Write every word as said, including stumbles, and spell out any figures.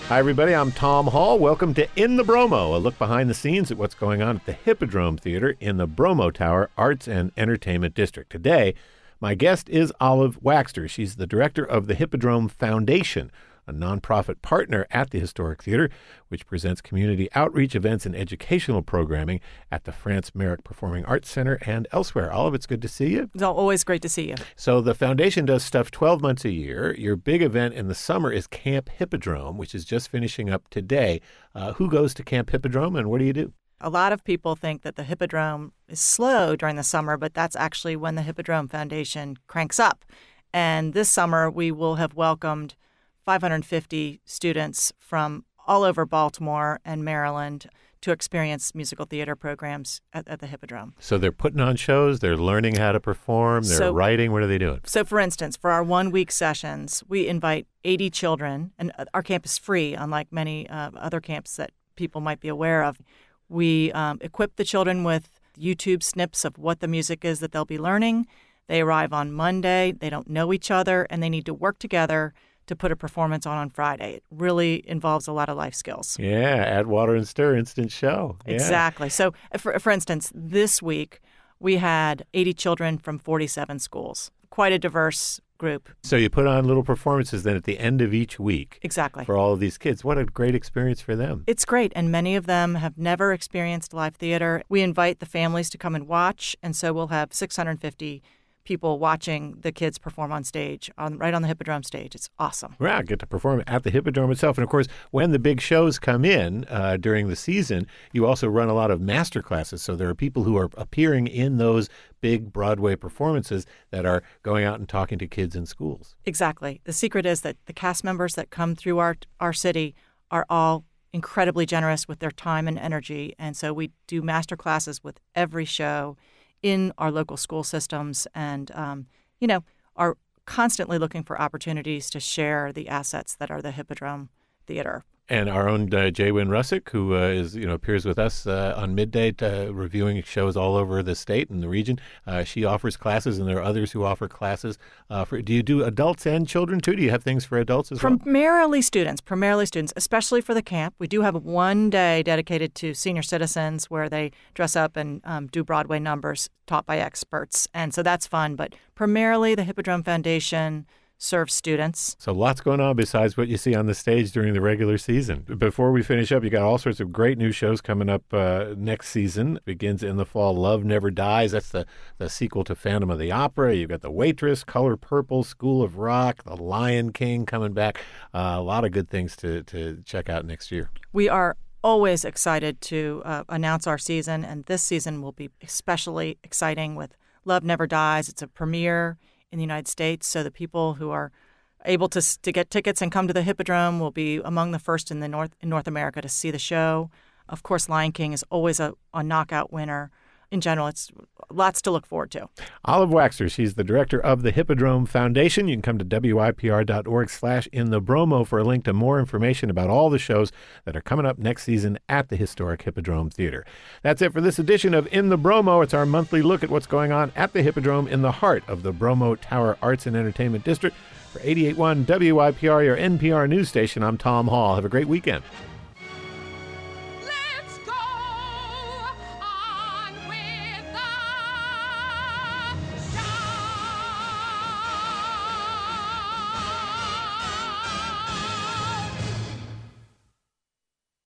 Hi, everybody. I'm Tom Hall. Welcome to In the Bromo, a look behind the scenes at what's going on at the Hippodrome Theater in the Bromo Tower Arts and Entertainment District. Today, my guest is Olive Waxter. She's the director of the Hippodrome Foundation, a nonprofit partner at the Historic Theater, which presents community outreach events and educational programming at the France Merrick Performing Arts Center and elsewhere. Olive, it's good to see you. It's always great to see you. So the foundation does stuff twelve months a year. Your big event in the summer is Camp Hippodrome, which is just finishing up today. Uh, who goes to Camp Hippodrome and what do you do? A lot of people think that the Hippodrome is slow during the summer, but that's actually when the Hippodrome Foundation cranks up. And this summer, we will have welcomed five hundred fifty students from all over Baltimore and Maryland to experience musical theater programs at, at the Hippodrome. So they're putting on shows, they're learning how to perform, they're so, writing. What are they doing? So, for instance, for our one-week sessions, we invite eighty children, and our camp is free, unlike many uh, other camps that people might be aware of. We um, equip the children with YouTube snips of what the music is that they'll be learning. They arrive on Monday, they don't know each other, and they need to work together to put a performance on on Friday. It really involves a lot of life skills. Yeah, add water and stir, instant show. Yeah. Exactly. So, for, for instance, this week we had eighty children from forty-seven schools. Quite a diverse group. So you put on little performances then at the end of each week. Exactly. For all of these kids. What a great experience for them. It's great, and many of them have never experienced live theater. We invite the families to come and watch, and so we'll have six hundred fifty people watching the kids perform on stage, on right on the Hippodrome stage. It's awesome. Right, get to perform at the Hippodrome itself. And, of course, when the big shows come in uh, during the season, you also run a lot of master classes. So there are people who are appearing in those big Broadway performances that are going out and talking to kids in schools. Exactly. The secret is that the cast members that come through our our city are all incredibly generous with their time and energy. And so we do master classes with every show in our local school systems and, um, you know, are constantly looking for opportunities to share the assets that are the Hippodrome Theater. And our own uh, Jay Wynn Russick, who uh, is, you know, appears with us uh, on Midday uh, reviewing shows all over the state and the region. Uh, she offers classes, and there are others who offer classes. Uh, for, do you do adults and children, too? Do you have things for adults as well? Primarily students, primarily students, especially for the camp. We do have one day dedicated to senior citizens where they dress up and um, do Broadway numbers taught by experts. And so that's fun. But primarily the Hippodrome Foundation serves students. So lots going on besides what you see on the stage during the regular season. Before we finish up, you got all sorts of great new shows coming up uh, next season. It begins in the fall. Love Never Dies. That's the, the sequel to Phantom of the Opera. You've got The Waitress, Color Purple, School of Rock, The Lion King coming back. Uh, a lot of good things to, to check out next year. We are always excited to uh, announce our season, and this season will be especially exciting with Love Never Dies. It's a premiere in the United States, so the people who are able to to get tickets and come to the Hippodrome will be among the first in the North in North America to see the show. Of course, Lion King is always a, a knockout winner. In general, it's lots to look forward to. Olive Waxter, she's the director of the Hippodrome Foundation. You can come to W I P R dot org slash in the Bromo for a link to more information about all the shows that are coming up next season at the historic Hippodrome Theater. That's it for this edition of In the Bromo. It's our monthly look at what's going on at the Hippodrome in the heart of the Bromo Tower Arts and Entertainment District. For eighty-eight point one W I P R, your N P R news station, I'm Tom Hall. Have a great weekend.